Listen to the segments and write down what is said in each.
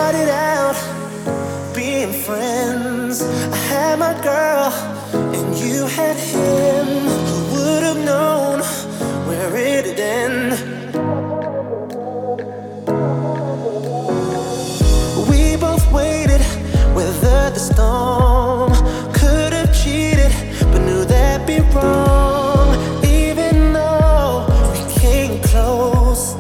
started out being friends. I had my girl, and you had him. Who would have known where it'd end? We both waited, weathered the storm. Could have cheated, but knew that'd be wrong. Even though we came close.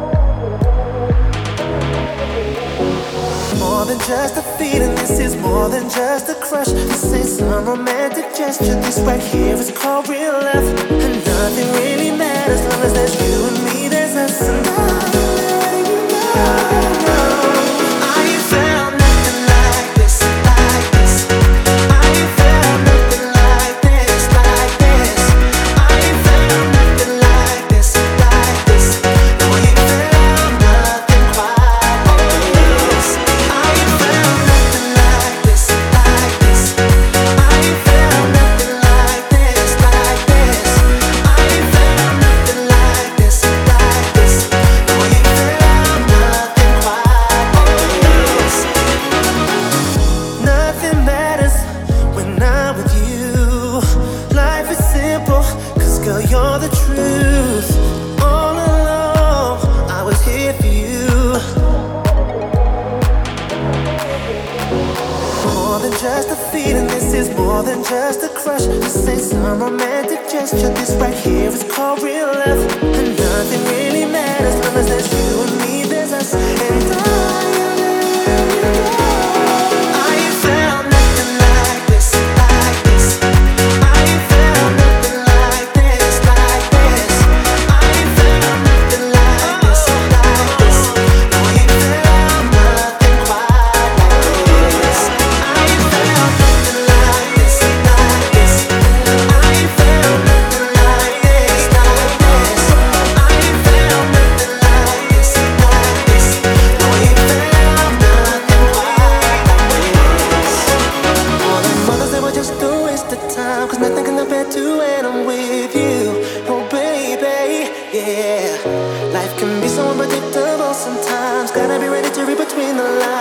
More than just a feeling, this is more than just a crush. This ain't some romantic gesture, this right here is called real love. And nothing really matters as long as there's you and me, there's us. And I'm letting you know I ain't found nothing like this, like this. I ain't found nothing like this, like this. I ain't found nothing like this, like this. No, I ain't found nothing quite like this. I ain't found nothing like this, like this. I ain't found nothing like this, like this. I ain't found nothing like this, like this. No, I ain't found nothing quite like this. Nothing matters when I'm with you. Life is simple, 'cause girl, you're the truth. All along, I was here for you. More than just a feeling, this is more than just a crush. This ain't some romantic gesture, this right here is called real love. And nothing really matters as long as there's you and me, there's us. And I ain't found nothing like this, like this. I ain't found nothing like this, like this. I ain't found nothing like this, like this. No, I ain't found nothing quite like this. I ain't found nothing like this, like this. I ain't found nothing like this, like this. I ain't found nothing like this, like this. No, I ain't found nothing quite like this. All them others, they were just a waste of time, 'cause nothing can compare to when I'm with you. Oh baby, yeah. Life can be so unpredictable sometimes. Gotta be ready to read between the lines.